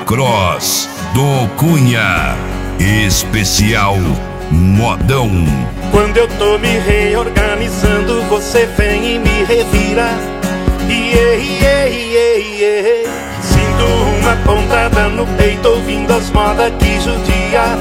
Cross do Cunha, especial modão. Quando eu tô me reorganizando, você vem e me revira. Sinto uma pontada no peito, ouvindo as modas que judia.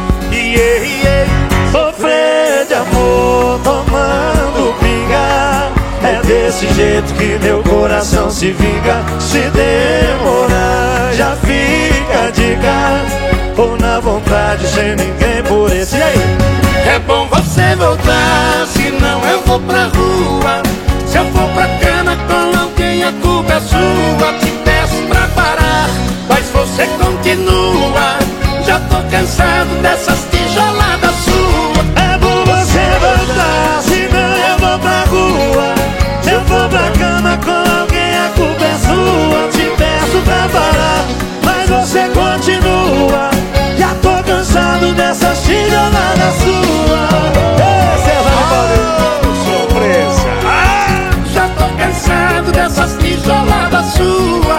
Sofrer de amor, tomando pinga. É desse jeito que meu coração se vinga. Se demorar, já fica a dica. Ou na vontade, sem ninguém por esse. E aí? É bom você voltar, senão eu vou pra rua. Se eu for pra cama com alguém, a culpa é sua. Te peço pra parar, mas você continua. Já tô cansado dessas tijoladas suas. É bom você voltar, senão eu vou pra rua. Se eu for pra cama com alguém, a culpa é sua. Te peço pra parar, mas você continua. Já tô cansado dessas tijoladas suas. Já tô cansado dessas tijoladas suas.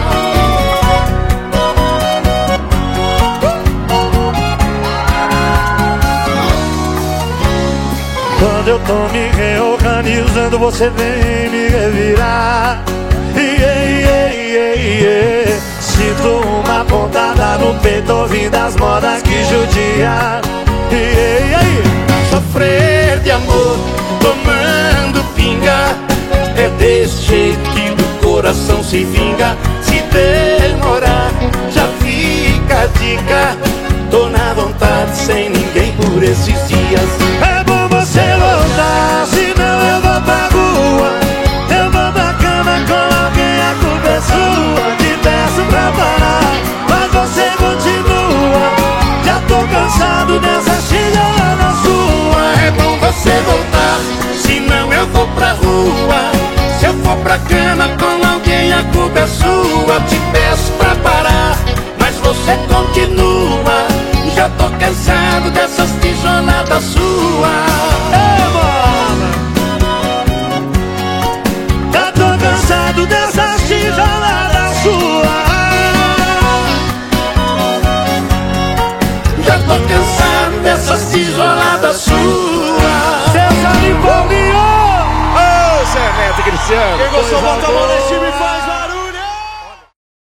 Quando eu tô me reorganizando, você vem me revirar. Sinto uma pontada no peito, ouvindo as modas que judia. Sofrer de amor, tomando pinga. É desse jeito que do coração se vinga. Se demorar, já fica a dica. Tô na vontade, sem ninguém por esses dias. É bom você voltar, senão eu vou pra rua. Eu vou pra cama com alguém, a culpa é sua. Te peço pra parar, mas você continua. Já tô cansado dessa tijolada sua. É bom você voltar, senão eu vou pra rua. Se eu for pra cama com alguém, a culpa é sua. Te peço pra parar, mas você continua. Já tô cansado dessas tijoladas suas. Já tô cansado dessas tijoladas suas. Já tô cansado dessas tijoladas suas. César e Paulinho! Ô, Zé Neto e Cristiano. Quem gostou, bota a mão nesse time e faz.